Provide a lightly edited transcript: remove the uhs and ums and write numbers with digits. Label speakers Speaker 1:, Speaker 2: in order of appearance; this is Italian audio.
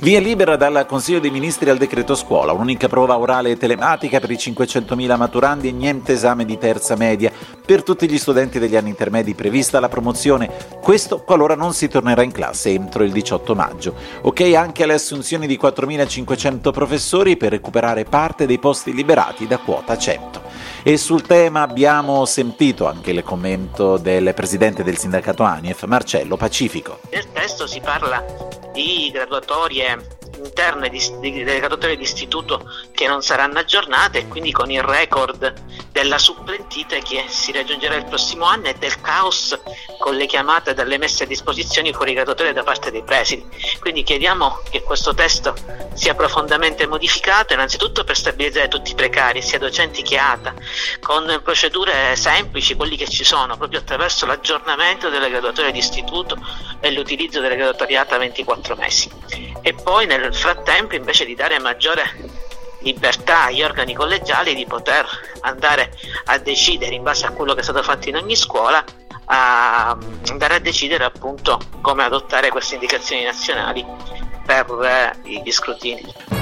Speaker 1: Via libera dal Consiglio dei Ministri al decreto scuola, un'unica prova orale e telematica per i 500.000 maturandi e niente esame di terza media. Per tutti gli studenti degli anni intermedi prevista la promozione, questo qualora non si tornerà in classe entro il 18 maggio. Ok anche alle assunzioni di 4.500 professori per recuperare parte dei posti liberati da quota 100. E sul tema abbiamo sentito anche il commento del presidente del sindacato ANIEF, Marcello Pacifico.
Speaker 2: Nel testo si parla di graduatorie interne, delle graduatorie di istituto che non saranno aggiornate, e quindi con il record della supplentite che si raggiungerà il prossimo anno e del caos con le chiamate dalle messe a disposizione fuori graduatorie da parte dei presidi. Quindi chiediamo che questo testo sia profondamente modificato, innanzitutto per stabilizzare tutti i precari, sia docenti che ATA, con procedure semplici, quelli che ci sono, proprio attraverso l'aggiornamento delle graduatorie di istituto e l'utilizzo delle graduatorie ATA a 24 mesi. E poi nel frattempo, invece di dare maggiore libertà agli organi collegiali di poter andare a decidere in base a quello che è stato fatto in ogni scuola, a andare a decidere appunto come adottare queste indicazioni nazionali per gli scrutini.